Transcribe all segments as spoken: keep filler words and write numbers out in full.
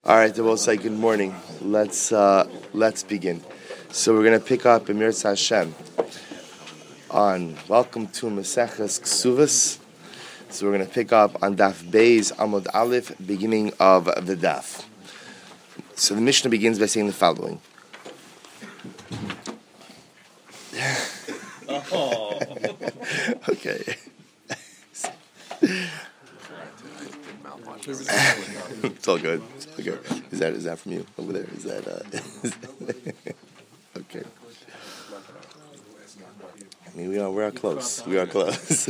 All right, then we'll say good morning. Let's uh, let's begin. So we're going to pick up Emir Hashem on Welcome to Maseches Ksuvas. So we're going to pick up on Daf Beis Amud Aleph, beginning of the Daf. So the Mishnah begins by saying the following. Oh. Okay. It's all good. It's all good. Is that is that from you over there? Is that uh, okay? I mean, we are we are close. We are close.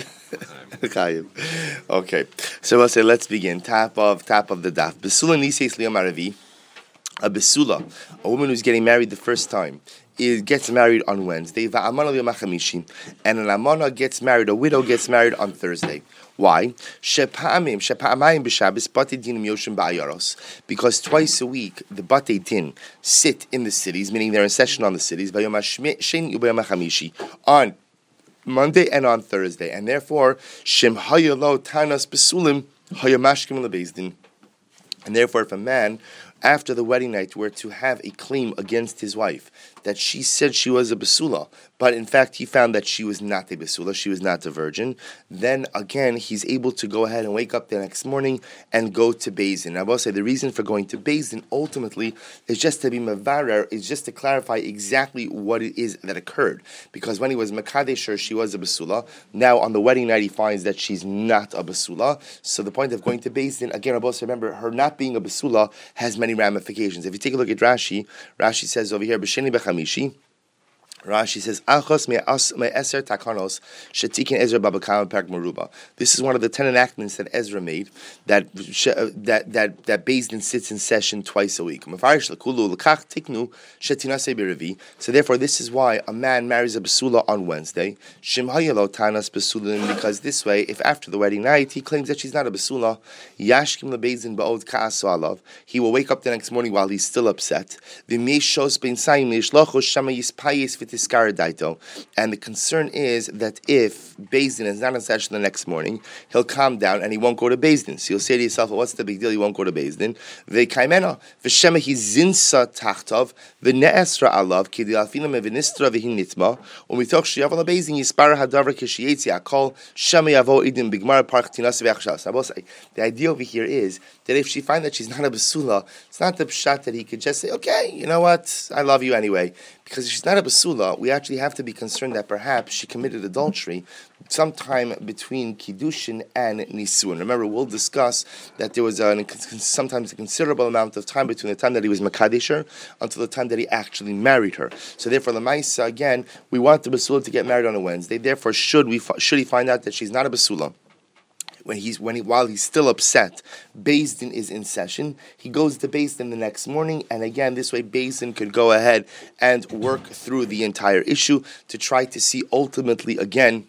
Okay. So I'll say let's begin. Top of top of the daf. Besula niseis liyam aravi. A besula, a woman who's getting married the first time, is gets married on Wednesday. Va'amana liyam hachamishi, and an amana gets married. A widow gets married on Thursday. Why? Shepa'amim, shepa'amayim b'Shabbos, batei dinim yoshim ba'ayaros. Because twice a week, the batei din sit in the cities, meaning they're in session on the cities, v'yom ha'sheni u'b'yom ha'chamishi, on Monday and on Thursday. And therefore, shem hayalo tanas besulim hayamashkim lebezdin. And therefore, if a man, after the wedding night, were to have a claim against his wife that she said she was a basula, but in fact he found that she was not a basula, she was not a virgin, then again he's able to go ahead and wake up the next morning and go to Beis Din. I will say the reason for going to Beis Din ultimately is just to be mavarer, is just to clarify exactly what it is that occurred. Because when he was makadesher, she was a basula. Now on the wedding night he finds that she's not a basula. So the point of going to Beis Din, again, I will say, remember, her not being a basula has many ramifications. If you take a look at Rashi, Rashi says over here, B'sheni b'chamishi, Rashi says, "Achos me'eser takanos shetikin Ezra babakam perak meruba." This is one of the ten enactments that Ezra made that that that that Beis Din sits in session twice a week. So therefore, this is why a man marries a basula on Wednesday. Because this way, if after the wedding night he claims that she's not a basula, yashkim leBeis Din ba'od ka'aso alav, he will wake up the next morning while he's still upset. And the concern is that if Beis Din is not in session the next morning, he'll calm down and he won't go to Beis Din. So you'll say to yourself, well, what's the big deal? He won't go to Beis Din. V'kaimena v'shema hi zinsa tachtov v'ne'esra alav ki di'alfina me'v'nistra v'hin nitma u'mitoch she'yav ala Beis Din yispar hadavar k'sheyetzi akol shema yavo idin bigmar parch tinas v'achshas. I will say, the idea over here is that if she finds that she's not a basula, it's not the pshat that he could just say, okay, you know what, I love you anyway. Because if she's not a basula, we actually have to be concerned that perhaps she committed adultery sometime between Kiddushin and Nisuin. Remember, we'll discuss that there was a, sometimes a considerable amount of time between the time that he was Makadesher until the time that he actually married her. So therefore, the Maisa, again, we want the basula to get married on a Wednesday. Therefore, should we should he find out that she's not a basula, When he's when he while he's still upset, Beis Din is in session. He goes to Beis Din the next morning, and again, this way Beis Din could go ahead and work through the entire issue to try to see ultimately again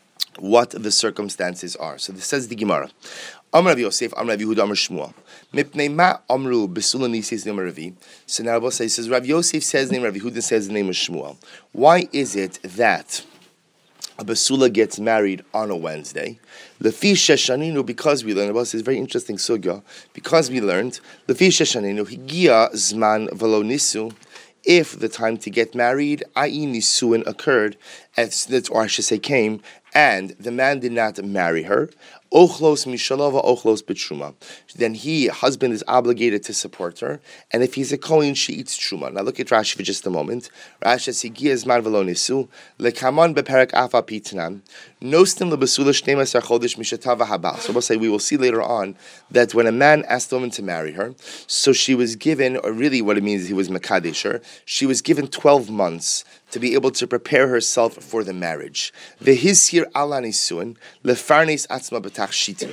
what the circumstances are. So this says the Gemara. Amar Rav Yosef, Amar Rav Yehuda, Amar Shmuel. Mipnei ma amru besula niseis liyam aravi. So now Rabbi says, Rav Yosef says the name, Rav Yehuda says the name of Shmuel. Why is it that a basula gets married on a Wednesday? Lefi sheshaninu, because we learned, about this very interesting sugya, because we learned, Lefi sheshaninu, higia zman velo nisu, if the time to get married, that is nisuin, occurred, or I should say came, and the man did not marry her, ochlos mishalava ochlos betruma, then he, husband, is obligated to support her, and if he's a kohen, she eats truma. Now look at Rashi for just a moment. Rashi says, "Higia zman velo nisu lekaman beperek afa pitnan nostim lebasula shnei asar chodesh mishatava habal." So we'll say we will see later on that when a man asked the woman to marry her, so she was given, or really what it means is he was makadesher, she was given twelve months to be able to prepare herself for the marriage. V'hizhir ala nisuin lefarnes atzma b'tach shitim.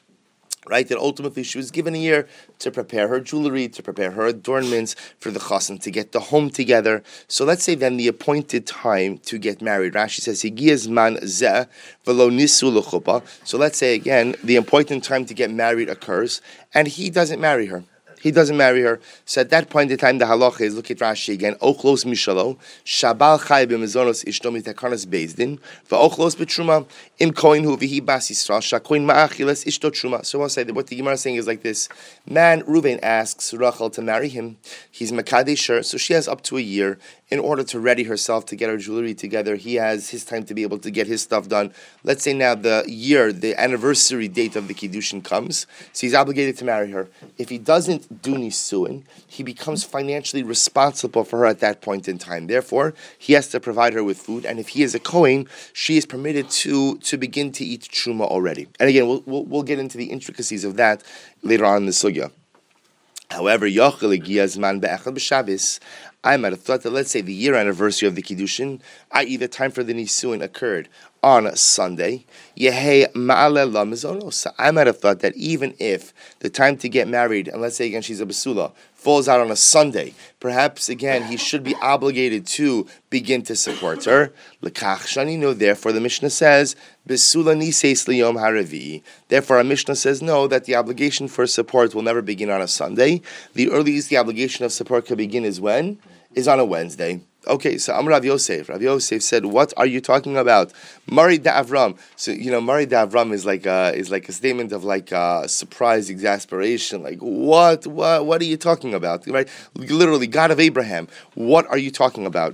Right, that ultimately she was given a year to prepare her jewelry, to prepare her adornments for the chassan, to get the home together. So let's say then the appointed time to get married. Rashi says, "Higiaz man zeh v'lo nisu l'chuppah." So let's say again the appointed time to get married occurs, and he doesn't marry her. He doesn't marry her. So at that point in time, the halacha is, look at Rashi again, ochlos mishalo, shabal chai b'mezonos ishto mitakanas bezdin, va'ochlos b'truma, im koin hu v'hi bas Yisrael, shakoin ma'achiles ishto truma. So I'll say that what the Gemara is saying is like this. Man, Reuven asks Rachel to marry him. He's Makadesher, so she has up to a year in order to ready herself to get her jewelry together. He has his time to be able to get his stuff done. Let's say now the year, the anniversary date of the Kiddushin comes, so he's obligated to marry her. If he doesn't do Nisuin, he becomes financially responsible for her at that point in time. Therefore, he has to provide her with food, and if he is a Kohen, she is permitted to, to begin to eat Truma already. And again, we'll, we'll, we'll get into the intricacies of that later on in the Sugya. However, Yochel Giyazman Be'echad B'Shabbos, I might have thought that, let's say, the year anniversary of the Kiddushin, that is the time for the Nisuin occurred on Sunday, Yehei Ma'aleh La Mizonos. I might have thought that even if the time to get married, and let's say again she's a Basula, falls out on a Sunday, perhaps again he should be obligated to begin to support her. L'kach shani, no, therefore the Mishnah says, Basula niseis liyom haravi. Therefore our Mishnah says no, that the obligation for support will never begin on a Sunday. The earliest the obligation of support could begin is when? Is on a Wednesday. Okay, so Amar Rav Yosef. Rav Yosef said, "What are you talking about?" Mari da Avram. So you know, Mari da Avram is like a, is like a statement of like a surprise, exasperation. Like what, what, what are you talking about? Right? Literally, God of Abraham. What are you talking about?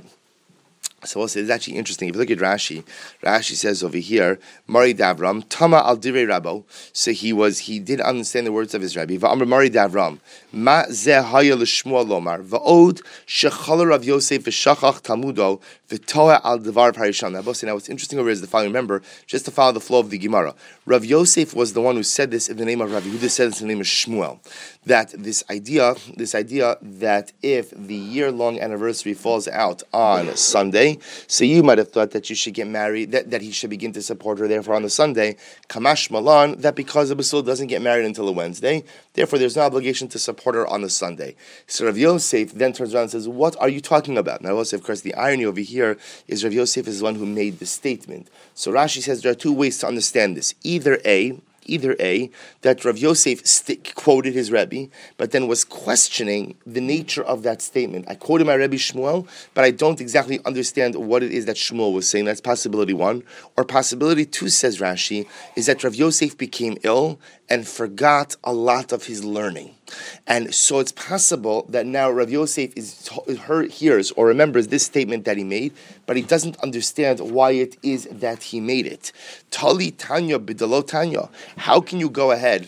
So we'll say it's actually interesting. If you look at Rashi, Rashi says over here, Mari Davram, Tama al Direi Rabo. So he was, he did understand the words of his Rabbi. Va'amr Mari Davram, Ma zeh haya l'shmuel lomar, va'od shechala Rav Yosef v'shachach Talmudo v'toa al devar parisham. Now, now what's interesting over here is the following. Remember, just to follow the flow of the Gemara, Rav Yosef was the one who said this in the name of Rav Yehuda, said this in the name of Shmuel. That this idea, this idea that if the year-long anniversary falls out on Sunday, so you might have thought that you should get married, that, that he should begin to support her, therefore on the Sunday, Kamash Malan, that because the Basul doesn't get married until a Wednesday, therefore there's no obligation to support her on the Sunday. So Rav Yosef then turns around and says, what are you talking about? Now also, of course, the irony over here is Rav Yosef is the one who made the statement. So Rashi says there are two ways to understand this. Either A, Either A, that Rav Yosef st- quoted his Rebbe, but then was questioning the nature of that statement. I quoted my Rebbe Shmuel, but I don't exactly understand what it is that Shmuel was saying. That's possibility one. Or possibility two, says Rashi, is that Rav Yosef became ill and forgot a lot of his learning. And so it's possible that now Rav Yosef is heard, hears or remembers this statement that he made, but he doesn't understand why it is that he made it. Tali Tanya bidalo Tanya. How can you go ahead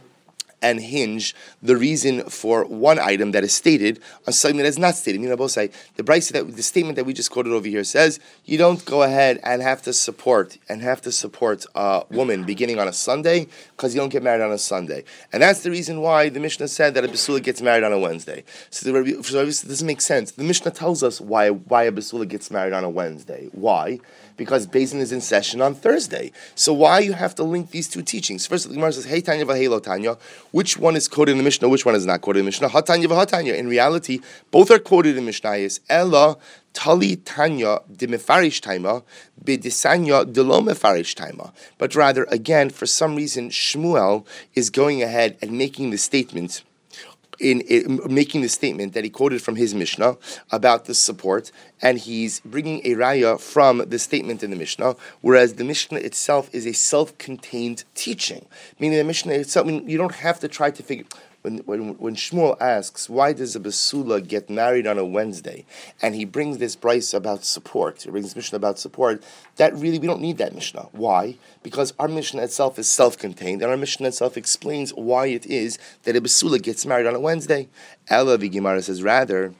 and hinge the reason for one item that is stated on something that is not stated? You know, both say the Bryce that the statement that we just quoted over here says you don't go ahead and have to support and have to support a woman beginning on a Sunday because you don't get married on a Sunday, and that's the reason why the Mishnah said that a basula gets married on a Wednesday. So the so this doesn't make sense. The Mishnah tells us why why a basula gets married on a Wednesday. Why? Because Beis Din is in session on Thursday. So why you have to link these two teachings? First, the Gemara says, "Hey Tanya v'Hei Tanya." Which one is quoted in the Mishnah? Which one is not quoted in the Mishnah? Ha-Tanya v'ha-Tanya. In reality, both are quoted in Mishnayos. Ella Tali Tanya de mefarish taima, b'disanya de lo mefarish taima. But rather, again, for some reason, Shmuel is going ahead and making the statement. In, in making the statement that he quoted from his Mishnah about the support, and he's bringing a raya from the statement in the Mishnah, whereas the Mishnah itself is a self-contained teaching. Meaning the Mishnah itself, I mean, you don't have to try to figure... When, when when Shmuel asks, why does a basula get married on a Wednesday, and he brings this Bryce about support, he brings this Mishnah about support, that really, we don't need that Mishnah. Why? Because our Mishnah itself is self-contained, and our Mishnah itself explains why it is that a basula gets married on a Wednesday. Ella Vigimara says, rather...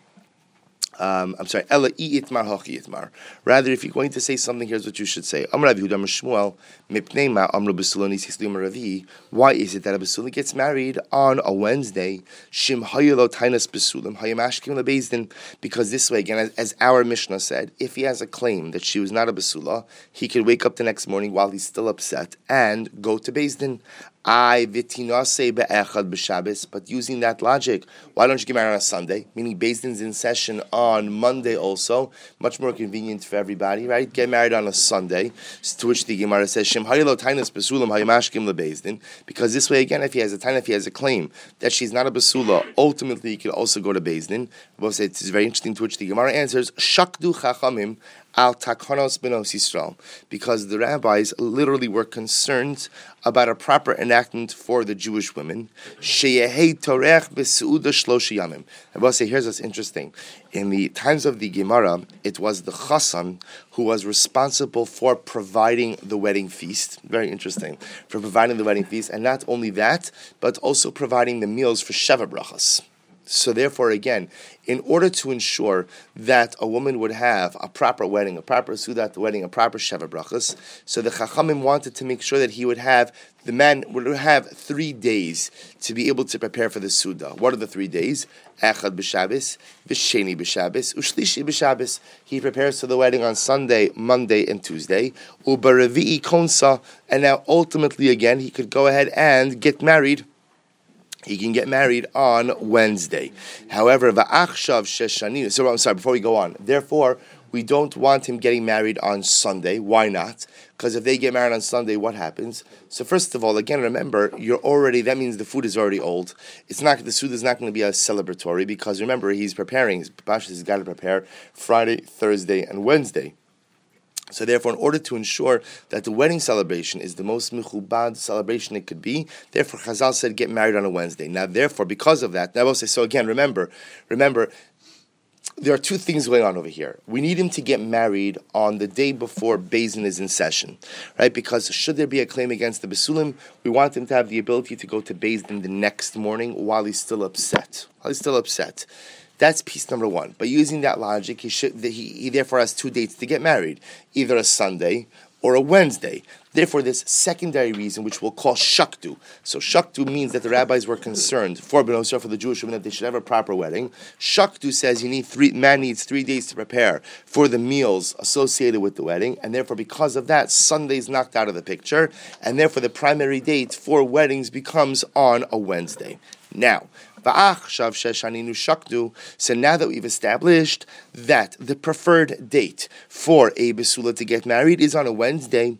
Um, I'm sorry. Ella itmar hachi itmar. Rather, if you're going to say something, here's what you should say. Amar Rav Yehuda Amar Shmuel mipnei ma amru basula nisis liyom ravi. Why is it that a basula gets married on a Wednesday? Shim hayelo tainas basulim hayam ashkim lebeis din. Because this way, again, as, as our Mishnah said, if he has a claim that she was not a basula, he could wake up the next morning while he's still upset and go to beis din. I vitinase be'echad b'Shabbos, but using that logic, why don't you get married on a Sunday? Meaning, Beis Din's in session on on Monday also, much more convenient for everybody, right? Get married on a Sunday, to which the Gemara says, Shem haylo tainas besulam hayamashkim lebezdin, because this way, again, if he has a taina, if he has a claim that she's not a besula, ultimately he could also go to Bezdin. Both say it's very interesting, to which the Gemara answers, Shakdu chachamim al takanos benos Yisrael, because the rabbis literally were concerned about a proper enactment for the Jewish women. Sheyehei torech besuuda shlosh yamim. I will say, here's what's interesting. In the times of the Gemara, it was the chassan who was responsible for providing the wedding feast. Very interesting. For providing the wedding feast, and not only that, but also providing the meals for Sheva brachas. So therefore, again, in order to ensure that a woman would have a proper wedding, a proper sudat wedding, a proper sheva brachas, so the Chachamim wanted to make sure that he would have, the man would have three days to be able to prepare for the suda. What are the three days? Echad b'Shabbos, v'sheni b'Shabbos, u'shlishi b'Shabbos. He prepares for the wedding on Sunday, Monday, and Tuesday. U'baravi'i konsa, and now ultimately again he could go ahead and get married. He can get married on Wednesday. However, va'achshav sheshani. So I'm sorry. Before we go on, therefore, we don't want him getting married on Sunday. Why not? Because if they get married on Sunday, what happens? So first of all, again, remember, you're already. That means the food is already old. It's not the food is not going to be as celebratory because remember he's preparing. Pashas has got to prepare Friday, Thursday, and Wednesday. So therefore, in order to ensure that the wedding celebration is the most mechubad celebration it could be, therefore Chazal said get married on a Wednesday. Now therefore, because of that, now we'll say, so again, remember, remember, there are two things going on over here. We need him to get married on the day before Bezdin is in session, right? Because should there be a claim against the Besulim, we want him to have the ability to go to Bezdin the next morning while he's still upset. While he's still upset. That's piece number one. But using that logic, he should he, he therefore has two dates to get married, either a Sunday or a Wednesday. Therefore, this secondary reason, which we'll call shaktu. So shaktu means that the rabbis were concerned for Bnei Yisrael, for the Jewish women, that they should have a proper wedding. Shaktu says you need three man needs three days to prepare for the meals associated with the wedding, and therefore, because of that, Sunday's knocked out of the picture, and therefore the primary date for weddings becomes on a Wednesday. Now, so now that we've established that the preferred date for a besula to get married is on a Wednesday,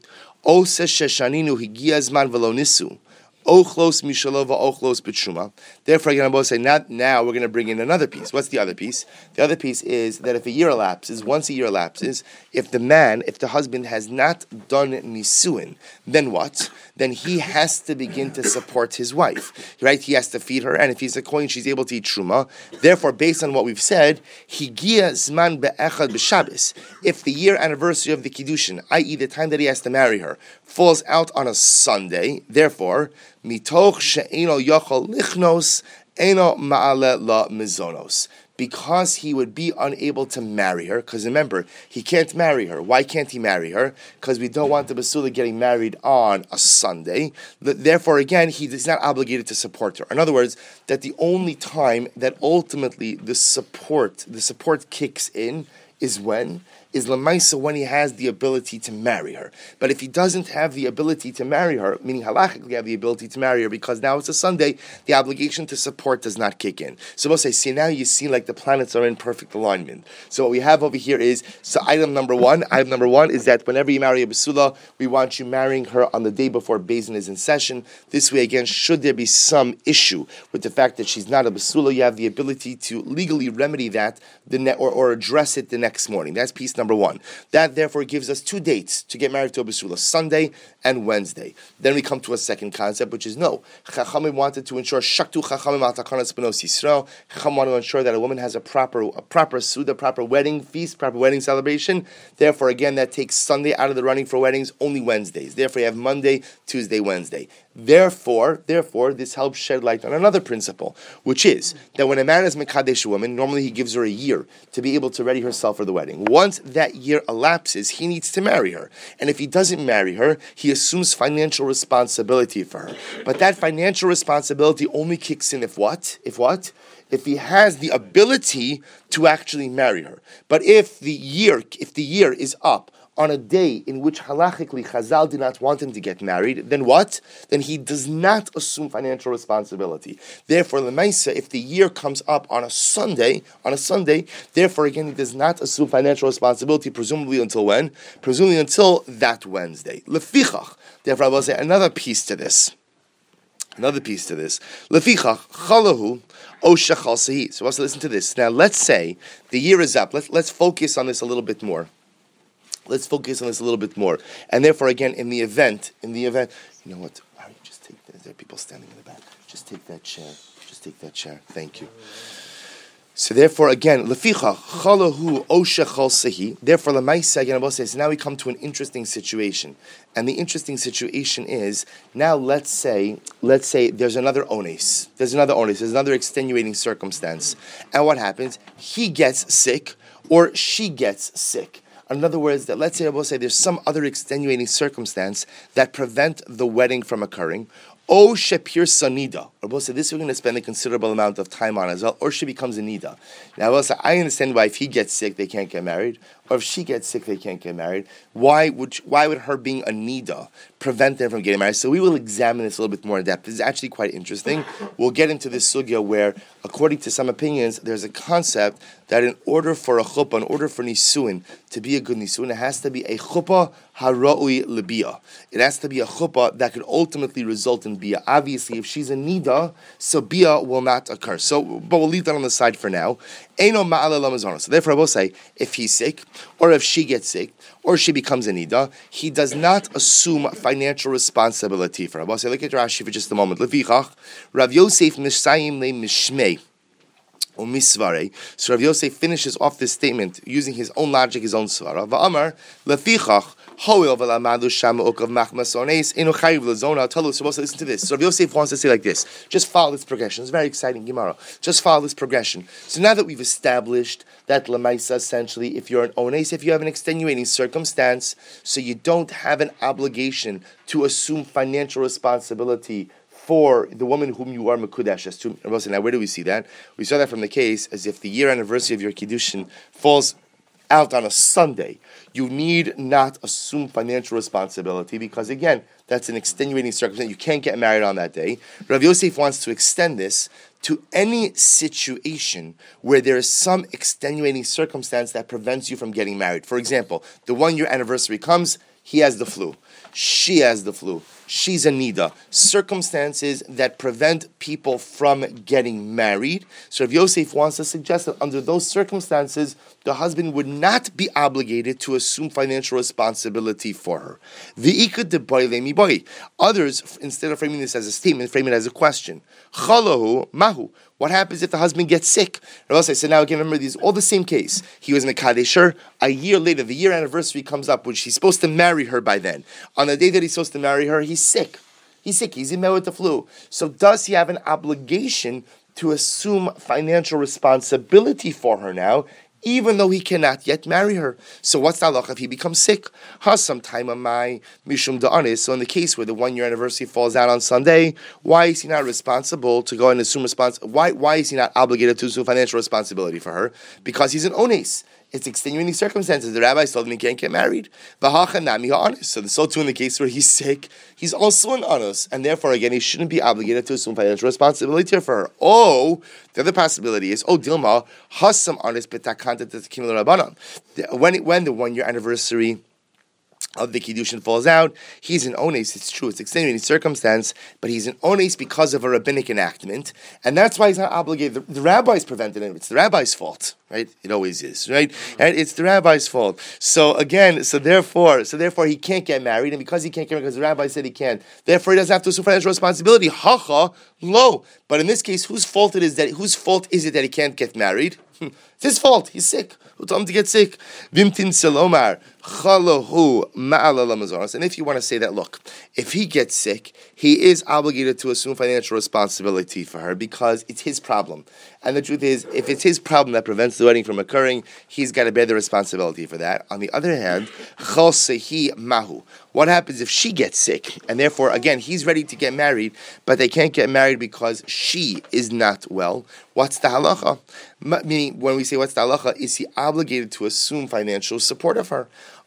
Ochlos mishalova, ochlos b'tshuma. Therefore, again, I'm going to say, not now, we're going to bring in another piece. What's the other piece? The other piece is that if a year elapses, once a year elapses, if the man, if the husband has not done nisuin, then what? Then he has to begin to support his wife, right? He has to feed her, and if he's a kohen, she's able to eat truma. Therefore, based on what we've said, higia zman be'echad b'Shabbos. If the year anniversary of the kiddushin, that is the time that he has to marry her, falls out on a Sunday, therefore, mitoch she'eno yochol lichnos eno ma'ale la mizonos. Because he would be unable to marry her, because remember, he can't marry her. Why can't he marry her? Because we don't want the basula getting married on a Sunday. Therefore, again, he is not obligated to support her. In other words, that the only time that ultimately the support, the support kicks in is when? Is Lamaisa when he has the ability to marry her. But if he doesn't have the ability to marry her, meaning halachically have the ability to marry her because now it's a Sunday, the obligation to support does not kick in. So we'll say, see, now you see like the planets are in perfect alignment. So what we have over here is, so item number one, item number one is that whenever you marry a basula, we want you marrying her on the day before Bezdin is in session. This way, again, should there be some issue with the fact that she's not a basula, you have the ability to legally remedy that the ne- or, or address it the next morning. That's piece number Number one. That therefore gives us two dates to get married to a basula, Sunday and Wednesday. Then we come to a second concept, which is no. Chachamim wanted to ensure shaktu chachamim al takanas benos Yisrael. Chachamim wanted to ensure that a woman has a proper, a proper suda, proper wedding feast, proper wedding celebration. Therefore, again, that takes Sunday out of the running for weddings, only Wednesdays. Therefore, you have Monday, Tuesday, Wednesday. Therefore, therefore, this helps shed light on another principle, which is that when a man is mekadesh a woman, normally he gives her a year to be able to ready herself for the wedding. Once that year elapses, he needs to marry her. And if he doesn't marry her, he assumes financial responsibility for her. But that financial responsibility only kicks in if what? If what? If he has the ability to actually marry her. But if the year, if the year is up on a day in which halachically Chazal did not want him to get married, then what? Then he does not assume financial responsibility. Therefore, Lemaisa, if the year comes up on a Sunday, on a Sunday, therefore again he does not assume financial responsibility, presumably until when? Presumably until that Wednesday. Lefichach. Therefore, I will say another piece to this. Another piece to this. Lefichach chalahu o shachal sehi. So let's listen to this. Now, let's say the year is up. Let's let's focus on this a little bit more. Let's focus on this a little bit more. And therefore, again, in the event, in the event, you know what? Why don't you just take that? There are people standing in the back. Just take that chair. Just take that chair. Thank you. So therefore, again, leficha chalahu o shechal sehi. Therefore, lemaisa again, Abba says. Now we come to an interesting situation, and the interesting situation is now. Let's say, let's say there's another ones. There's another ones. There's another extenuating circumstance, and what happens? He gets sick, or she gets sick. In other words, that let's say Abba say there's some other extenuating circumstance that prevent the wedding from occurring. O shepir sanida. Or both say this we're going to spend a considerable amount of time on as well, or she becomes a nida. Now, I will say, I understand why if he gets sick, they can't get married, or if she gets sick, they can't get married. Why would why would her being a nida prevent them from getting married? So we will examine this a little bit more in depth. This is actually quite interesting. We'll get into this sugya where, according to some opinions, there's a concept that in order for a chuppah, in order for nisuin to be a good nisuin, it has to be a chuppah hara'ui libiyah. It has to be a chuppah that could ultimately result in biyah. Obviously, if she's a nida, so biyah will not occur. So, but we'll leave that on the side for now. Eino ma'ala lamazana. So therefore, I will say, if he's sick, or if she gets sick, or she becomes a nida, he does not assume financial responsibility for her. I will say, look at Rashi for just a moment. Levichach, Rav Yosef nishayim le mishmei. So Rav Yosef finishes off this statement using his own logic, his own svara. Va'amar lefichach hoil v'lamadu shama okav machmas ones enu chayiv lezona. I'll tell you, supposed to listen to this. So Rav Yosef wants to say like this: just follow this progression. It's very exciting, Gemara. Just follow this progression. So now that we've established that lemaisa, essentially, if you're an ones, if you have an extenuating circumstance, so you don't have an obligation to assume financial responsibility for the woman whom you are mekudeshes to. Now, where do we see that? We saw that from the case as if the year anniversary of your kiddushin falls out on a Sunday. You need not assume financial responsibility because, again, that's an extenuating circumstance. You can't get married on that day. Rav Yosef wants to extend this to any situation where there is some extenuating circumstance that prevents you from getting married. For example, the one-year anniversary comes, he has the flu. She has the flu. She's a nida. Circumstances that prevent people from getting married. So if Yosef wants to suggest that under those circumstances, the husband would not be obligated to assume financial responsibility for her. Others, instead of framing this as a statement, frame it as a question. Chalahu mahu. What happens if the husband gets sick? So now again, remember, these all the same case. He was in a kadesher. A year later, the year anniversary comes up, which he's supposed to marry her by then. On the day that he's supposed to marry her, he's sick. He's sick. He's in bed with the flu. So does he have an obligation to assume financial responsibility for her now, even though he cannot yet marry her? So what's the halacha if he becomes sick? Hasam time amai mishum da'anis. So in the case where the one-year anniversary falls out on Sunday, why is he not responsible to go and assume respons? Why why is he not obligated to assume financial responsibility for her? Because he's an ones. It's extenuating circumstances. The rabbis told him he can't get married. So so too in the case where he's sick, he's also an honest, and therefore again he shouldn't be obligated to assume financial responsibility for her. Oh, the other possibility is oh Dilma hasam honest betakanta tekim l'rabanan. When when the one year anniversary of the kiddushin falls out, he's an ones. It's true, it's extenuating circumstance, but he's an ones because of a rabbinic enactment, and that's why he's not obligated. The, the rabbis prevented him. It's the rabbi's fault, right? It always is, right? And it's the rabbi's fault. So again, so therefore, so therefore, he can't get married, and because he can't get married, because the rabbi said he can't, therefore he doesn't have to assume financial responsibility. Hacha lo. But in this case, whose fault it is that whose fault is it that he can't get married? It's his fault. He's sick. Who told him to get sick? Vimtin selomar chalahu ma'ala lamazoros. And if you want to say that, look, if he gets sick, he is obligated to assume financial responsibility for her because it's his problem. And the truth is, if it's his problem that prevents the wedding from occurring, he's got to bear the responsibility for that. On the other hand, chalsehi mahu. What happens if she gets sick? And therefore, again, he's ready to get married, but they can't get married because she is not well. What's the halacha? Meaning, when we say what's the halacha, is he obligated to assume financial support of her?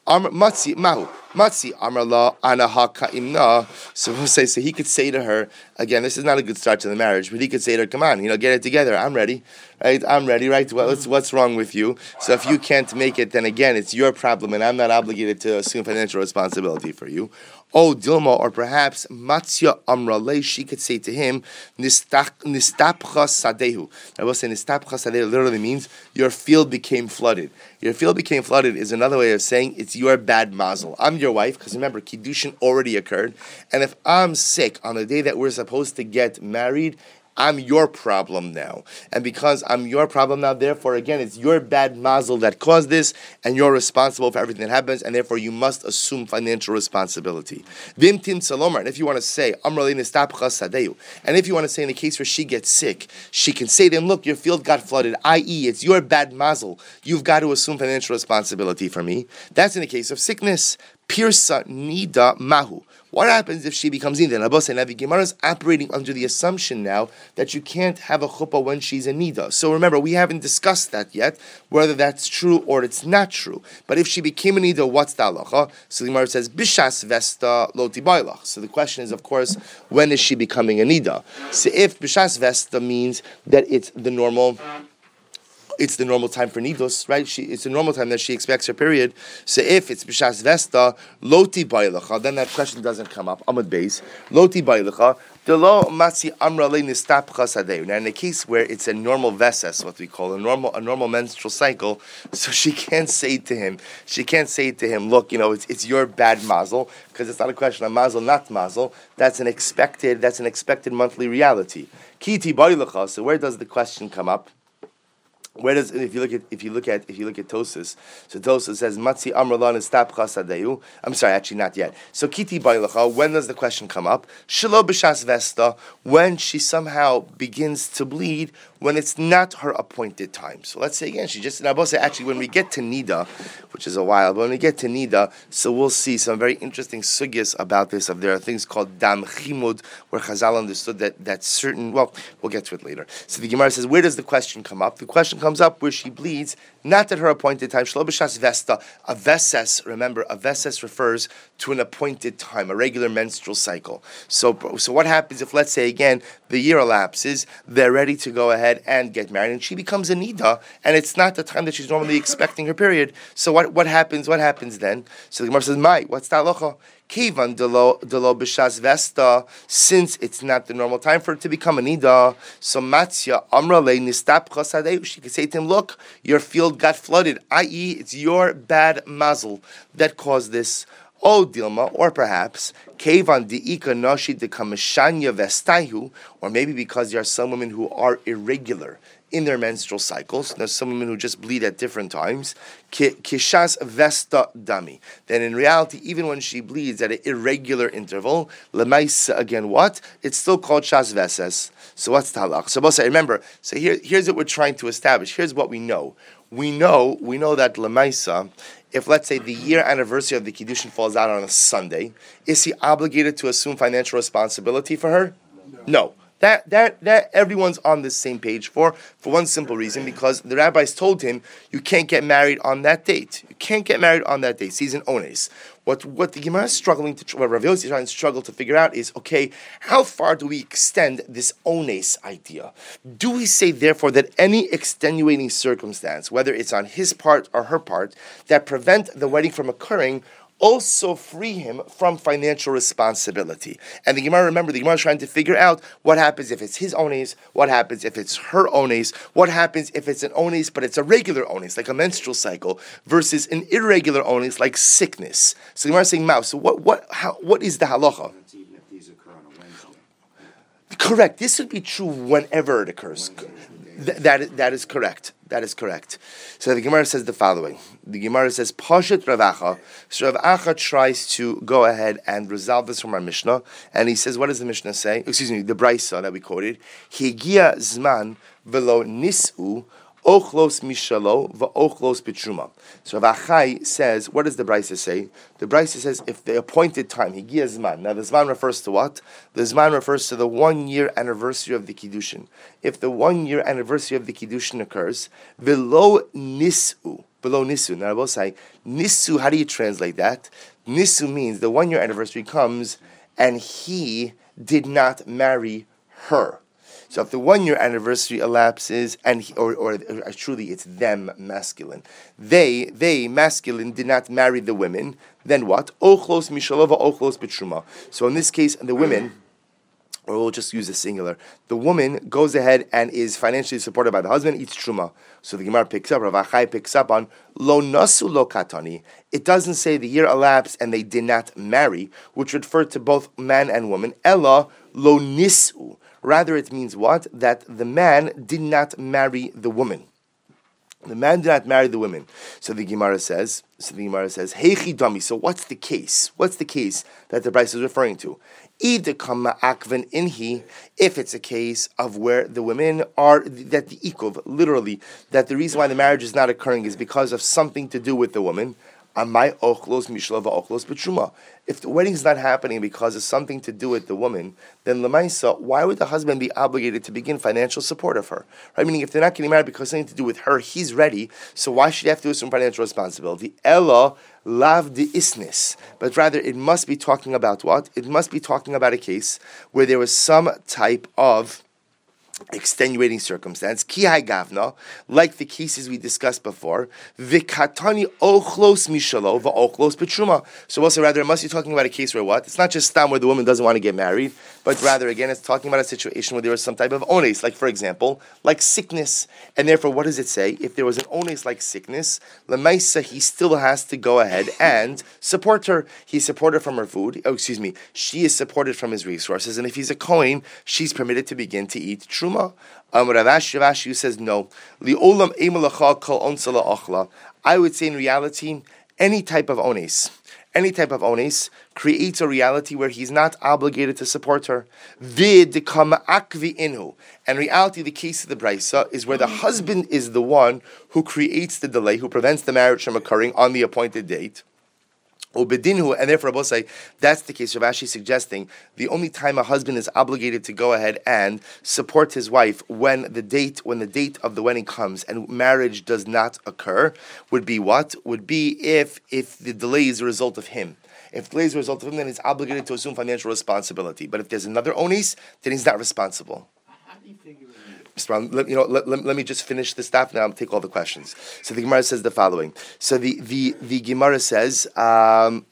Amr Matzi Mahu. Matzi Amrla Anaha Kaimna. So we'll say so he could say to her, again, this is not a good start to the marriage, but he could say to her, come on, you know, get it together. I'm ready. Right? I'm ready, right? What's what's wrong with you? So if you can't make it, then again it's your problem and I'm not obligated to assume financial responsibility for you. Oh, Dilma, or perhaps Matzia Amrale, she could say to him, Nistapcha Sadehu. I will say Nistapcha Sadehu literally means your field became flooded. Your field became flooded is another way of saying it's your bad mazel. I'm your wife, because remember, Kiddushin already occurred, and if I'm sick on the day that we're supposed to get married, I'm your problem now. And because I'm your problem now, therefore, again, it's your bad mazel that caused this, and you're responsible for everything that happens, and therefore you must assume financial responsibility. Vimtim salomar, and if you want to say, Amralin istapcha sadeu, and if you want to say in the case where she gets sick, she can say to him, look, your field got flooded, that is, it's your bad mazel. You've got to assume financial responsibility for me. That's in the case of sickness. Pirsa nida mahu. What happens if she becomes nida? Nabos and Navi Gemara is operating under the assumption now that you can't have a chuppah when she's a nida. So remember, we haven't discussed that yet, whether that's true or it's not true. But if she became a nida, what's the halacha? So the Gemara says, Bishas vesta lo tibailach. So the question is, of course, when is she becoming a nida? So if Bishas vesta means that it's the normal... It's the normal time for nidos, right? She, it's the normal time that she expects her period. So if it's b'shas vesta, loti bailacha, then that question doesn't come up. Amud beis, loti bailacha, delo matzi amra le nistapcha sadeu. Now in the case where it's a normal veses, what we call a normal a normal menstrual cycle, so she can't say to him, she can't say to him, look, you know, it's it's your bad mazel, because it's not a question of mazel, not mazel. That's an expected, that's an expected monthly reality. Kiti bailacha. So where does the question come up? Where does if you look at if you look at if you look at Tosas, so Tosas says Matzi Amrlan istapcha sadeu. I'm sorry, actually not yet. So Kiti Bailacha, when does the question come up? Shelo b'shas vesta, when she somehow begins to bleed when it's not her appointed time. So let's say again, she just and I will say actually when we get to Nida, which is a while, but when we get to Nida, so we'll see some very interesting sugyas about this. Of there are things called dam chimud, where Chazal understood that that certain. Well, we'll get to it later. So the Gemara says, where does the question come up? The question comes up where she bleeds, not at her appointed time. Shlo b'shas vesta, a veses. Remember, a veses refers to an appointed time, a regular menstrual cycle. So, so what happens if, let's say again, the year elapses, they're ready to go ahead and get married, and she becomes a nida, and it's not the time that she's normally expecting her period. So what what happens? What happens then? So the Gemara says, "Mai, what's that locha? Kivan delo delo b'shas vesta, since it's not the normal time for it to become a nida. So matzia amra le nistapcha sadeu. She could say to him, look, your field got flooded, that is, it's your bad mazel that caused this." Oh, Dilma, or perhaps Kevan diika nashi de kameshanya vestaihu, or maybe because there are some women who are irregular in their menstrual cycles. There's some women who just bleed at different times. Kishas vesta dami. Then in reality, even when she bleeds at an irregular interval, lemaisa again, what? It's still called shas veses. So what's the halach? So Bosa, remember. So here, here's what we're trying to establish. Here's what we know. We know, we know that lemaisa, if let's say the year anniversary of the Kiddushin falls out on a Sunday, is he obligated to assume financial responsibility for her? No. no. That that that everyone's on the same page for, for one simple reason, because the rabbis told him you can't get married on that date. You can't get married on that date. He's an ones. What what the Gemara is struggling to, what Rav Yossi is trying to struggle to figure out is, okay, how far do we extend this ones idea? Do we say therefore that any extenuating circumstance, whether it's on his part or her part, that prevent the wedding from occurring, also free him from financial responsibility? And the Gemara, remember, the Gemara is trying to figure out what happens if it's his ones, what happens if it's her ones, what happens if it's an ones, but it's a regular ones, like a menstrual cycle, versus an irregular ones, like sickness. So the Gemara is saying, Mouse, so what, what, how, what is the halacha? Even if these occur on a Wednesday. Correct. This would be true whenever it occurs. Th- that, that is correct. That is correct. So the Gemara says the following. The Gemara says, Pashat Rav Acha. So Rav Acha tries to go ahead and resolve this from our Mishnah. And he says, what does the Mishnah say? Excuse me, the Brisa that we quoted. Higia zman velo nis'u ochlos mishalo va'ochlos bitruma. So Rav Achai says, what does the Brisa say? The Brisa says, if the appointed time, Higia zman. Now the zman refers to what? The zman refers to the one year anniversary of the Kiddushin. If the one year anniversary of the Kiddushin occurs, velo nis'u. below nisu. Now I will say, nisu, how do you translate that? Nisu means the one year anniversary comes and he did not marry her. So if the one year anniversary elapses and he, or, or, or truly it's them masculine, they they masculine did not marry the women, then what? Ochlos mishalova ochlos betruma. So in this case, the women, or we'll just use the singular, the woman goes ahead and is financially supported by the husband, eats truma. So the Gemara picks up, Rav Achai picks up on lo nasu lo katani. It doesn't say the year elapsed and they did not marry, which referred to both man and woman. Ella lo nisu. Rather, it means what? That the man did not marry the woman. The man did not marry the women. So the Gemara says, so the Gemara says, Heichi dami. So what's the case? What's the case that the Bryce is referring to? Inhi, if it's a case of where the women are, that the ikov, literally, that the reason why the marriage is not occurring is because of something to do with the woman. Amai ochlos mishlava ochlos betruma. If the wedding is not happening because of something to do with the woman, then lemaisa, why would the husband be obligated to begin financial support of her? Right? Meaning, if they're not getting married because something to do with her, he's ready. So why should he have to assume financial responsibility? Ella lav de isnis, but rather it must be talking about what? It must be talking about a case where there was some type of extenuating circumstance, ki gavna, like the cases we discussed before, vikatani ochlos mishalo va'ochlos betruma. So also rather it must be talking about a case where what? It's not just stam where the woman doesn't want to get married, but rather again it's talking about a situation where there was some type of ones, like for example, like sickness. And therefore what does it say? If there was an ones like sickness, lemaisa, he still has to go ahead and support her. He supported from her food, oh excuse me, she is supported from his resources, and if he's a Kohen, she's permitted to begin to eat truma. Um, Rav Ashi, Rav Ashi says no. Li'olam eimalacha kol onsala achla. I would say in reality, any type of ones, any type of ones creates a reality where he's not obligated to support her. Vid kama akvi inhu. And reality, the case of the Braisa is where the husband is the one who creates the delay, who prevents the marriage from occurring on the appointed date. Ubedinhu, and therefore Rabbi say that's the case. Rav Ashi suggesting the only time a husband is obligated to go ahead and support his wife when the date when the date of the wedding comes and marriage does not occur would be what? Would be if if the delay is a result of him. If delay is a result of him, then he's obligated to assume financial responsibility. But if there's another onis, then he's not responsible. How do you figure it out? Mister Brown, let, you know, let, let, let me just finish the stuff, and I'll take all the questions. So the Gemara says the following. So the the, the Gemara says, um,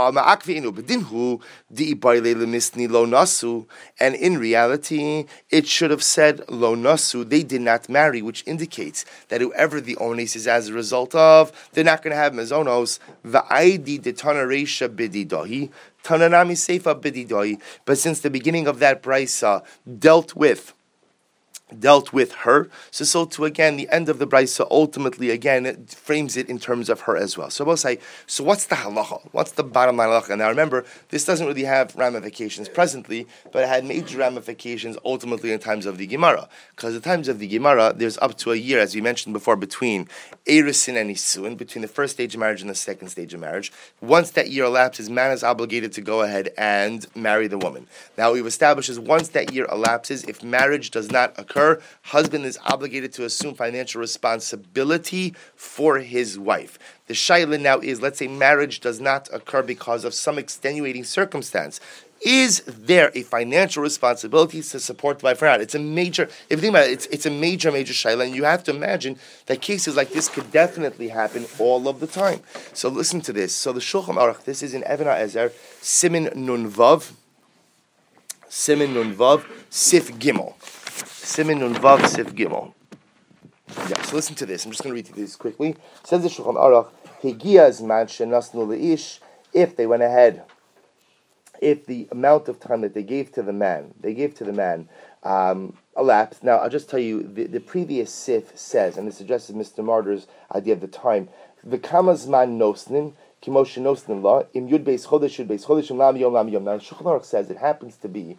and in reality, it should have said lo nasu, they did not marry, which indicates that whoever the onis is as a result of, they're not going to have mezonos. V'aidi detana reisha bididahi, tananami seifa bididahi. But since the beginning of that brisa dealt with dealt with her, so so to again the end of the brisa ultimately again it frames it in terms of her as well. So we'll say, so what's the halacha? What's the bottom line halacha? Now remember, this doesn't really have ramifications presently, but it had major ramifications ultimately in times of the Gemara. Because in times of the Gemara, there's up to a year, as we mentioned before, between Erusin and Isuin, between the first stage of marriage and the second stage of marriage. Once that year elapses, man is obligated to go ahead and marry the woman. Now we've established is once that year elapses, if marriage does not occur, husband is obligated to assume financial responsibility for his wife. The shaila now is, let's say marriage does not occur because of some extenuating circumstance. Is there a financial responsibility to support the wife or not? It's a major, if you think about it, it's, it's a major, major shaila, and you have to imagine that cases like this could definitely happen all of the time. So listen to this. So the Shulchan Aruch, this is in Even HaEzer, Simin Nun Vav, Simin Nun Vav, Sif Gimel. Simin Nun Vav Sif Gimel. Yeah, so listen to this. I'm just going to read this quickly. Says the Shulchan Aruch, Hegia Zman Shenasnu Leish, if they went ahead, if the amount of time that they gave to the man, they gave to the man, um, elapsed. Now, I'll just tell you, the, the previous Sif says, and this addresses Mister Martyr's idea of the time, V'kama Zman Nosnin, Kimoshe Nosnin La, Im Yud Beis Chodesh, Yud Beis Chodesh, Im Lam Yom Lam Yom. Now, Shulchan Aruch says it happens to be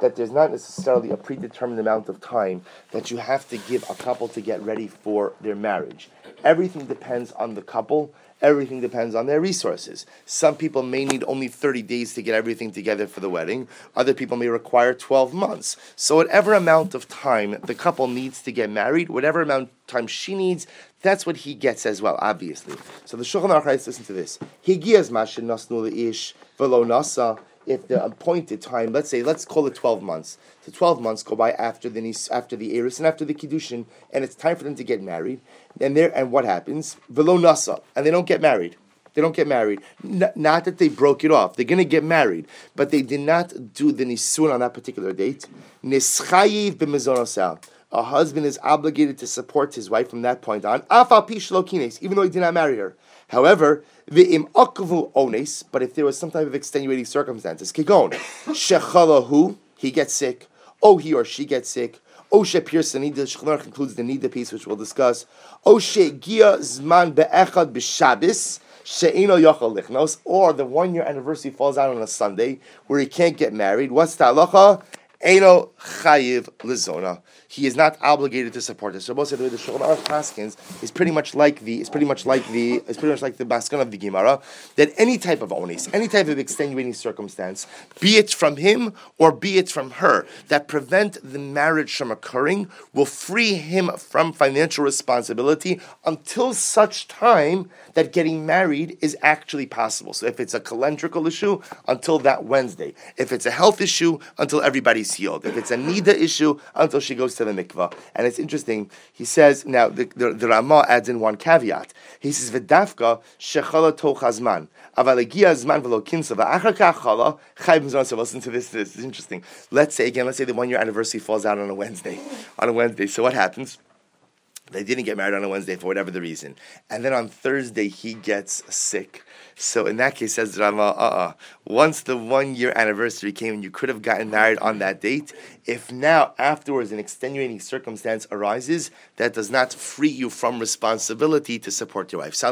that there's not necessarily a predetermined amount of time that you have to give a couple to get ready for their marriage. Everything depends on the couple. Everything depends on their resources. Some people may need only thirty days to get everything together for the wedding. Other people may require twelve months. So whatever amount of time the couple needs to get married, whatever amount of time she needs, that's what he gets as well, obviously. So the Shulchan Aruch writes, listen to this. Higiyaz mashin nasnu leish velo nasa. If the appointed time, let's say, let's call it twelve months. So twelve months go by after the nis, after the eris and after the kiddushin, and it's time for them to get married. And there, and what happens? Velo nasa, and they don't get married. They don't get married. N- not that they broke it off. They're going to get married, but they did not do the nisun on that particular date. Nischayiv b'mezonosal. A husband is obligated to support his wife from that point on. Afal pi shelo kines, even though he did not marry her. However, v'im akvu ones, but if there was some type of extenuating circumstances, kigon shechalahu, he gets sick, oh he or she gets sick, oh she pierce the nida. Shulchan Aruch includes the nida piece, which we'll discuss. Oh she gia zman be'echad b'Shabbos she'eno yachal lichnos, or the one year anniversary falls out on a Sunday where he can't get married. What's the halacha? Eno chayiv lizona. He is not obligated to support this. So both said the way the Shulchan Aruch paskins is pretty much like the is pretty much like the is pretty much like the baskan of the Gemara, that any type of onis, any type of extenuating circumstance, be it from him or be it from her, that prevent the marriage from occurring, will free him from financial responsibility until such time that getting married is actually possible. So if it's a calendrical issue, until that Wednesday. If it's a health issue, until everybody's healed. If it's a nida issue, until she goes to the mikvah. And it's interesting, he says, now the, the, the Ramah adds in one caveat. He says, V'dafka shechala tochazman. Avalegia zman v'lo kinsa v'achar kachala chayv mizon. Listen to this, this is interesting. Let's say, again, let's say the one year anniversary falls out on a Wednesday. On a Wednesday. So what happens? They didn't get married on a Wednesday for whatever the reason. And then on Thursday, he gets sick. So in that case, says Rama, uh-uh. Once the one-year anniversary came and you could have gotten married on that date, if now afterwards an extenuating circumstance arises, that does not free you from responsibility to support your wife.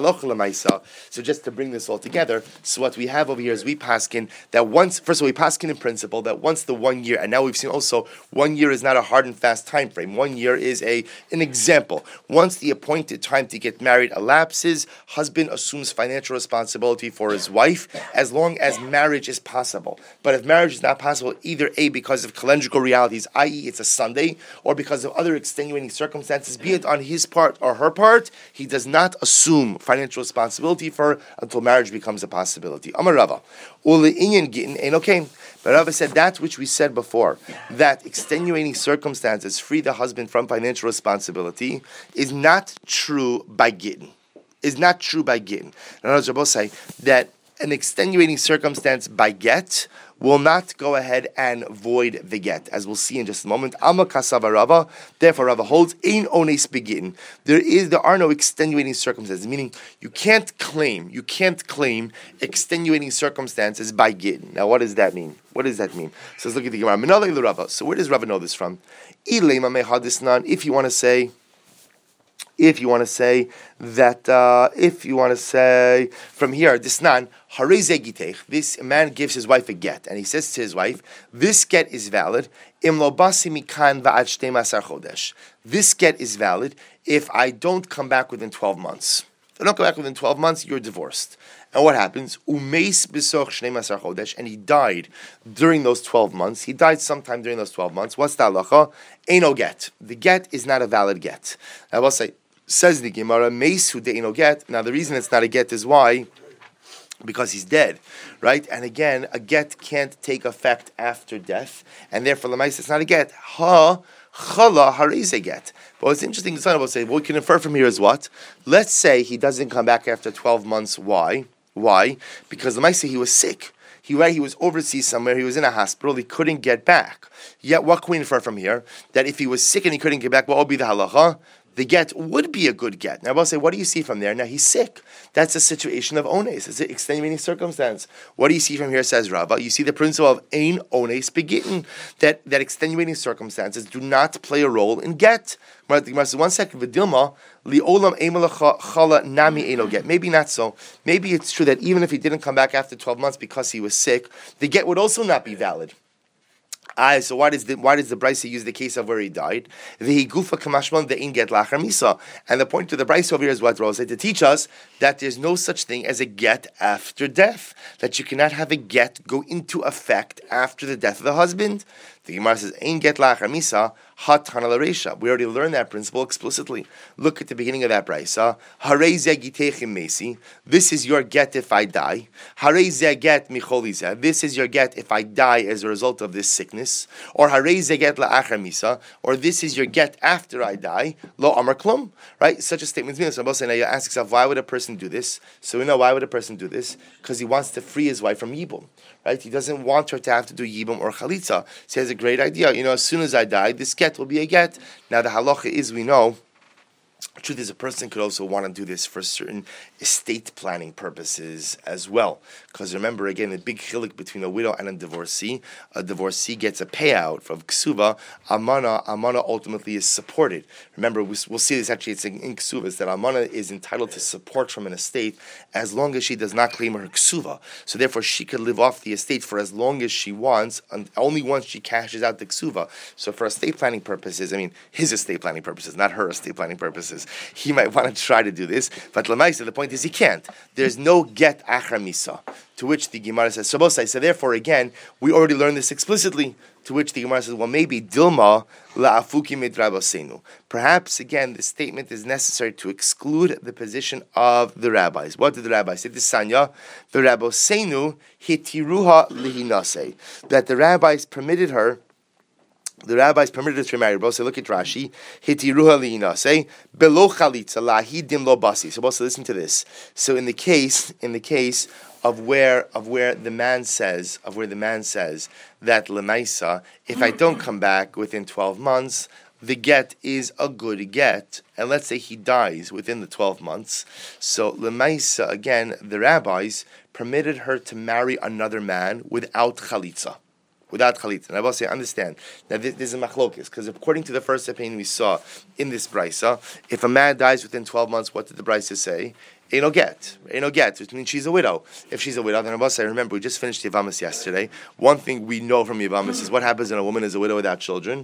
So just to bring this all together, so what we have over here is we paskin that once, first of all, we paskin in principle that once the one year, and now we've seen also one year is not a hard and fast time frame. One year is a an example. Once the appointed time to get married elapses, husband assumes financial responsibility for his wife as long as marriage is possible. But if marriage is not possible, either A, because of calendrical realities, that is it's a Sunday, or because of other extenuating circumstances, be it on his part or her part, he does not assume financial responsibility for her until marriage becomes a possibility. Amar Rava, ule inyan gittin ein okay. But Rava said that which we said before, that extenuating circumstances free the husband from financial responsibility, is not true by gittin. Is not true by gittin. And others both say that an extenuating circumstance by get will not go ahead and void the get, as we'll see in just a moment. Amma kasava Rava, therefore Rava holds ein ones begittin. There is, there are no extenuating circumstances, meaning you can't claim, you can't claim extenuating circumstances by gittin. Now, what does that mean? What does that mean? So let's look at the Gemara. So where does Rava know this from? If you want to say. If you want to say that, uh, if you want to say from here, disnan harei this man gives his wife a get, and he says to his wife, "This get is valid. Im lo basi mikan va'ad shtei masar chodesh. This get is valid if I don't come back within twelve months. If I don't come back within twelve months, you're divorced." And what happens? Umeis b'soch shnei masar chodesh, and he died during those twelve months. He died sometime during those twelve months. What's the halacha? Eino get. The get is not a valid get. I will say. Says the Gemara, Meisu de'ino get. Now the reason it's not a get is why? Because he's dead, right? And again, a get can't take effect after death, and therefore the Meisu it's not a get. Ha chala harei get. But what's interesting to say, what we can infer from here is what? Let's say he doesn't come back after twelve months. Why? Why? Because the Meisu he was sick. He, he was overseas somewhere, he was in a hospital, he couldn't get back. Yet what can we infer from here? That if he was sick and he couldn't get back, what would be the halacha? The get would be a good get. Now, I'll say, what do you see from there? Now, he's sick. That's a situation of ones. It's an extenuating circumstance. What do you see from here, says Rava? You see the principle of ein ones begittin, that, that extenuating circumstances do not play a role in get. One second, v'dilma, li'olam chala nami eino get. Maybe not so. Maybe it's true that even if he didn't come back after twelve months because he was sick, the get would also not be valid. Ah, so why does the why does the Brisa use the case of where he died? The gufa kamashmon the in get lachar misa, and the point of the Brisa over here is what Rose said to teach us that there's no such thing as a get after death. That you cannot have a get go into effect after the death of the husband. The Gemara says in get lachar misa hat hanalasha. We already learned that principle explicitly. Look at the beginning of that Brisa. Harei zegitechim mesi. This is your get if I die. Harei zeget micholiza. This is your get if I die as a result of this sickness. Or harei zeget la'achar misa. Or this is your get after I die. Lo amar klum. Right? Such a statement means. So now you ask yourself, why would a person do this? So we know why would a person do this? Because he wants to free his wife from yibum. Right? He doesn't want her to have to do yibum or chalitza. So he has a great idea. You know, as soon as I die, this get will be a get. Now the halacha is, we know, the truth is a person could also want to do this for certain estate planning purposes as well. Because remember, again, the big chiluk between a widow and a divorcee. A divorcee gets a payout from ksuva. Amana, amana ultimately is supported. Remember, we, we'll see this actually, it's in, in ksuvas, that amana is entitled to support from an estate as long as she does not claim her ksuva. So therefore, she could live off the estate for as long as she wants, and only once she cashes out the ksuva. So for estate planning purposes, I mean, his estate planning purposes, not her estate planning purposes, he might want to try to do this, but Lamaisa, the point is he can't. There's no get achar misa. To which the Gemara says, Shabosai. So therefore, again, we already learned this explicitly. To which the Gemara says, well, maybe Dilma la'afuki midrabasenu. Perhaps, again, the statement is necessary to exclude the position of the rabbis. What did the rabbis say? The Sanya, the Rabbosenu hitiruha lihinase. That the rabbis permitted her The rabbis permitted her to marry. Both say, look at Rashi. Hitiruha liinase belo chalitza lahidim lo basi. So, both listen to this. So, in the case, in the case of where of where the man says of where the man says that lemaisa, if I don't come back within twelve months, the get is a good get, and let's say he dies within the twelve months. So, lemaisa, again, the rabbis permitted her to marry another man without chalitza. Without chalitza. And I will say, understand, now this, this is a machlokes, because according to the first opinion we saw in this brisa, if a man dies within twelve months, what did the brisa say? Ain't no get. Ain't no get, which means she's a widow. If she's a widow, then I will say, remember, we just finished Yavamas yesterday. One thing we know from Yavamas is what happens when a woman is a widow without children.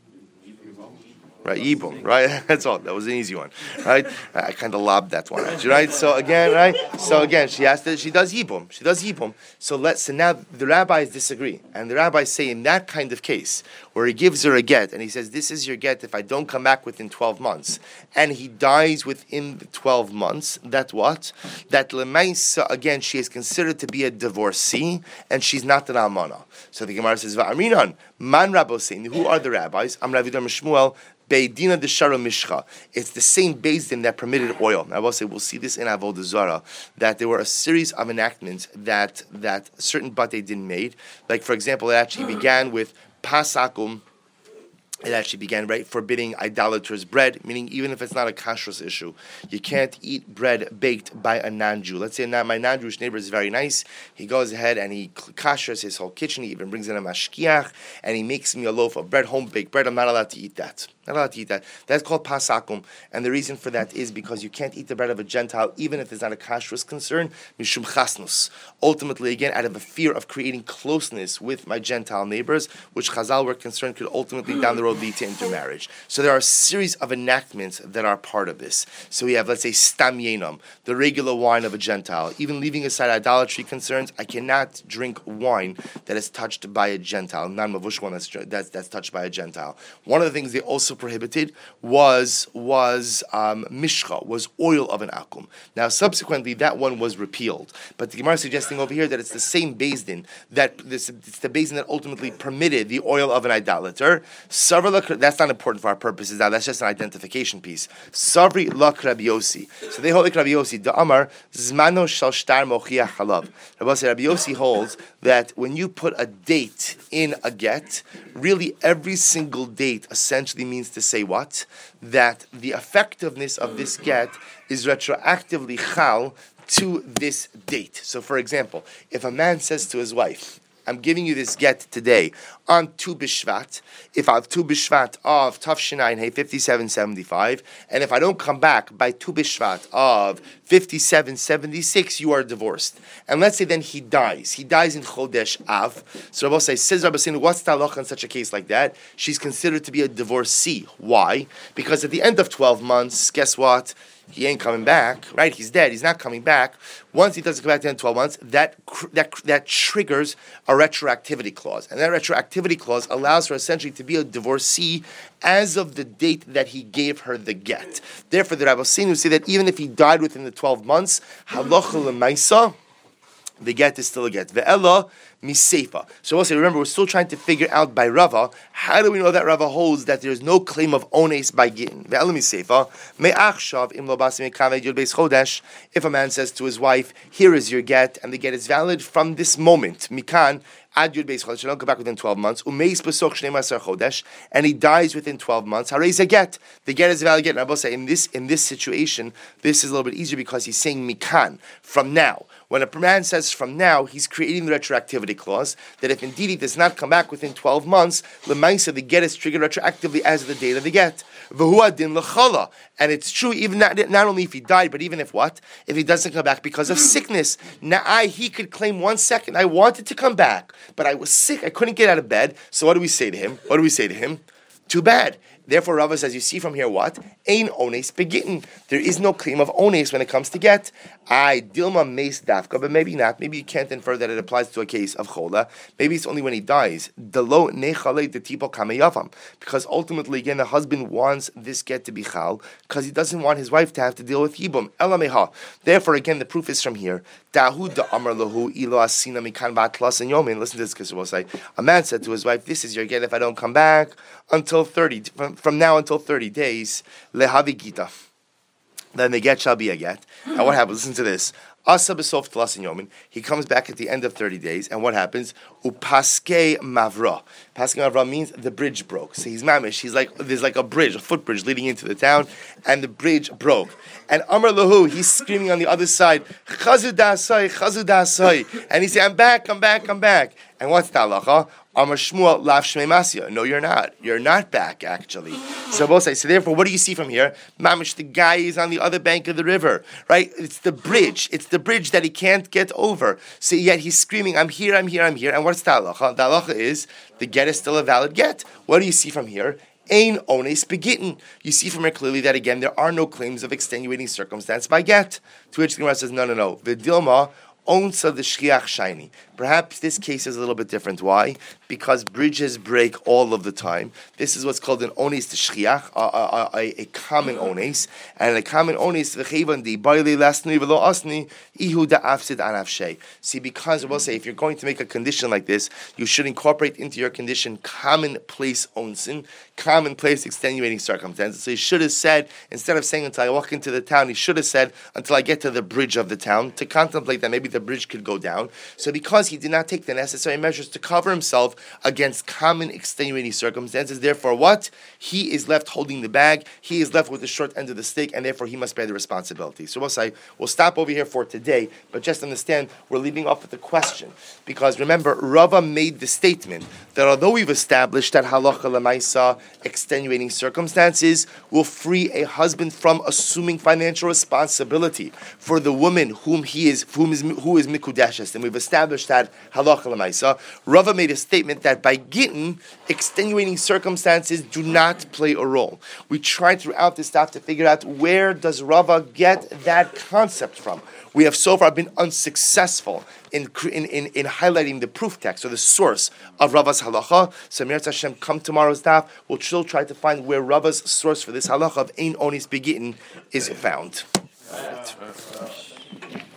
Right, Yibum, right? That's all. That was an easy one, right? I kind of lobbed that one at you, right? So again, right? So again, she has to. She does Yibum. She does Yibum. So let's. So now the rabbis disagree, and the rabbis say in that kind of case where he gives her a get and he says, "This is your get if I don't come back within twelve months," and he dies within the twelve months. That what? That lemaisa again, she is considered to be a divorcee, and she's not an almana. So the Gemara says, "Va'aminan man rabbosein." Who are the rabbis? Am Ravidam Shmuel. Beidina de Shara Mishcha. It's the same Beis Din that permitted oil. Now, I will say we'll see this in Avodah Zarah, that there were a series of enactments that that certain Batei Din made. Like, for example, it actually began with Pasakum. It actually began, right, forbidding idolaters' bread, meaning even if it's not a kashrus issue, you can't eat bread baked by a non-Jew. Let's say my non-Jewish neighbor is very nice. He goes ahead and he kashrus his whole kitchen. He even brings in a mashkiach, and he makes me a loaf of bread, home-baked bread. I'm not allowed to eat that. Not allowed to eat that. That's called pasakum, and the reason for that is because you can't eat the bread of a Gentile, even if there's not a kashrus concern, mishum chasnus. Ultimately, again, out of a fear of creating closeness with my Gentile neighbors, which Chazal were concerned could ultimately down the road lead to intermarriage. So there are a series of enactments that are part of this. So we have, let's say, stam yenam, the regular wine of a Gentile. Even leaving aside idolatry concerns, I cannot drink wine that is touched by a Gentile, non-mavush one that's, that's, that's touched by a Gentile. One of the things they also prohibited was was um, mishcha, was oil of an akum. Now, subsequently, that one was repealed. But the Gemara is suggesting over here that it's the same Beis Din, that this, it's the Beis Din that ultimately permitted the oil of an idolater. That's not important for our purposes now. That's just an identification piece. Savri lak Rabbi Yossi. So they hold like Rabbi Yossi. The Amar zmano shel shtar mochiach halav. Rabbi Yossi holds that when you put a date in a get, really every single date essentially means to say what? That the effectiveness of this get is retroactively chal to this date. So for example, if a man says to his wife, I'm giving you this get today on Tu B'Shvat. If I have Tu B'Shvat of Tafshinayin Hey fifty-seven seventy-five, and if I don't come back by Tu B'Shvat of fifty-seven seventy-six, you are divorced. And let's say then he dies. He dies in Chodesh Av. So Rabbi says, says Rabbi Sinu, what's the halacha in such a case like that? She's considered to be a divorcee. Why? Because at the end of twelve months, guess what? He ain't coming back, right? He's dead. He's not coming back. Once he doesn't come back at the end of twelve months, that that that triggers a retroactivity clause, and that retroactivity clause allows her essentially to be a divorcee as of the date that he gave her the get. Therefore, the Rabbeinu say that even if he died within the twelve months, halacha l'maisa, the get is still a get. Ve'ela miseifa. So also remember, we're still trying to figure out by Rava, how do we know that Rava holds that there is no claim of ones by gittin? Ve'ela miseifa me'achshav im lo basi mekaved yud beis chodesh. If a man says to his wife, "Here is your get," and the get is valid from this moment, mikan ad yud beis chodesh, don't go back within twelve months. Umeis besoch shnei masar chodesh, and he dies within twelve months. Harei a get. The get is a valid get. And I will say in this in this situation, this is a little bit easier because he's saying mikan from now. When a man says from now, he's creating the retroactivity clause that if indeed he does not come back within twelve months, l'maisa, the get is triggered retroactively as the date of the get. V'hu adin l'chala. And it's true even not, not only if he died, but even if what? If he doesn't come back because of sickness. Now I, he could claim one second, I wanted to come back, but I was sick, I couldn't get out of bed. So what do we say to him? What do we say to him? Too bad. Therefore, Rava says, you see from here what? Ein ones begitten. There is no claim of ones when it comes to get. I Dilma meis dafka, but maybe not. Maybe you can't infer that it applies to a case of chola. Maybe it's only when he dies. Delo nechale de tipo kameyavam. Because ultimately, again, the husband wants this get to be chal because he doesn't want his wife to have to deal with yibum. Elameha. Therefore, again, the proof is from here. Dahu da amar lahu ilo asina mikan vatlas and yomin. Listen to this, because we'll say a man said to his wife, "This is your get if I don't come back until thirty." From, from now until thirty days, lehavi gita. Then the get shall be a get. And what happens? Listen to this. Asa b'sof tlas and yomin. He comes back at the end of thirty days, and what happens? Upaske mavra. Paske mavra means the bridge broke. So he's mamish. He's like there's like a bridge, a footbridge leading into the town, and the bridge broke. And Amar lahu, he's screaming on the other side, Chazu dasai, Chazu dasai. And he said, I'm back, I'm back, I'm back. And what's the halacha? Amar Shmuel lav shmei masya. No, you're not. You're not back, actually. So both say. So therefore, what do you see from here? Mamish, the guy is on the other bank of the river, right? It's the bridge. It's the bridge that he can't get over. So yet he's screaming, I'm here, I'm here, I'm here. And what's the halacha? The halacha is the get is still a valid get. What do you see from here? Ein ones begitten. You see from here clearly that again there are no claims of extenuating circumstance by get. To which the Gemara says, no, no, no. V'dilma onsa the shchiach shiny. Perhaps this case is a little bit different. Why? Because bridges break all of the time. This is what's called an ones to shchiach, a, a, a, a common ones, and a common ones v'chevan di baile lasni v'lo asni ihu da afsid an afshay. See, because we'll say if you're going to make a condition like this, you should incorporate into your condition commonplace onsin, commonplace extenuating circumstances. So he should have said, instead of saying until I walk into the town, he should have said until I get to the bridge of the town, to contemplate that maybe the bridge could go down. So because he did not take the necessary measures to cover himself against common extenuating circumstances, therefore what? He is left holding the bag, he is left with the short end of the stick, and therefore he must bear the responsibility. So we'll say, we'll stop over here for today, but just understand, we're leaving off with the question. Because remember, Rava made the statement that although we've established that halacha l'maisa, extenuating circumstances, will free a husband from assuming financial responsibility for the woman whom he is, whom is who is mikudeshes, and we've established that halacha l'maisa. Rava made a statement that by gittin, extenuating circumstances do not play a role. We tried throughout this stuff to figure out where does Rava get that concept from. We have so far been unsuccessful in in, in, in highlighting the proof text or the source of Rava's halacha. So Mir Hashem, come tomorrow's daf, we'll still try to find where Rava's source for this halacha of ein onis begittin is found. Right.